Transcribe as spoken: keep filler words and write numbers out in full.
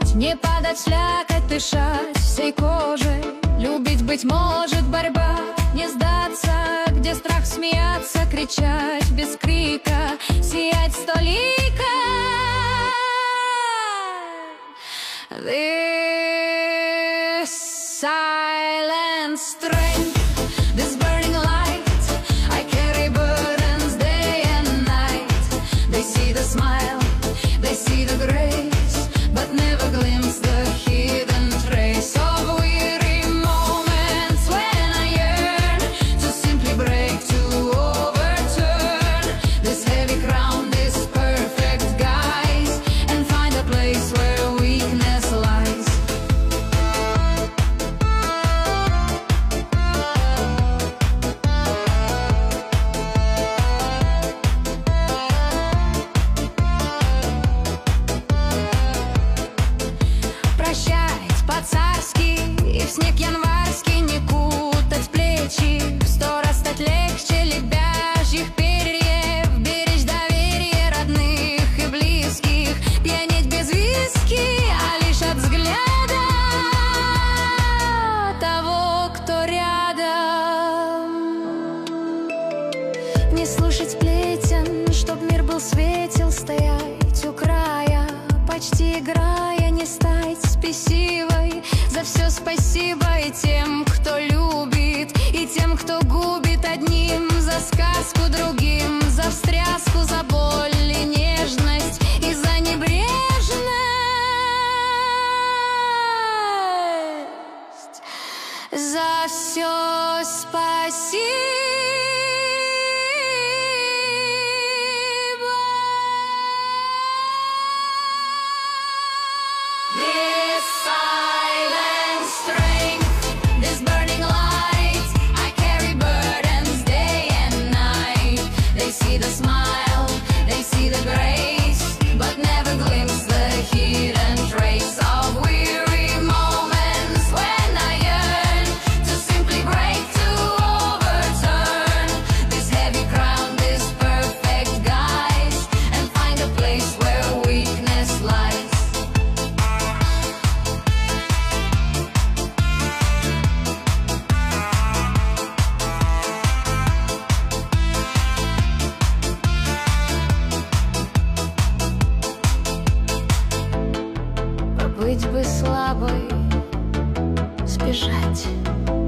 Не падать, слякоть, дышать всей кожей. Любить, быть может, борьба. Не сдаться, где страх, смеяться, кричать без крика, сиять столика. This silent strength, this burning light, I carry burdens day and night. They see the smile, they see the grace, but never glimpse the hidden trace of weary moments when I yearn to simply break, to overturn this heavy crown, this perfect guise, and find a place where weakness lies. Прощать по-царски и в снег январский не кутать плечи, в сто раз стать легче лебяжьих перьев, беречь доверие родных и близких, пьянеть без виски, а лишь от взгляда того, кто рядом. Не слушать сплетен, чтоб мир был светел, стоять у края, почти играя, не стать спесивой. За все спасибо и тем, кто любит, и тем, кто губит одним, за сказку другим, за встряску, за боль и нежность, и за небрежность. За все спасибо. This silent strength, this burning light, I carry burdens day and night. They see the smile, they see the grace, but never glimpse the hidden trace of weary moments when I yearn to simply break, to overturn this heavy crown, this perfect guise, and find a place where weakness lies. Быть бы слабой, сбежать.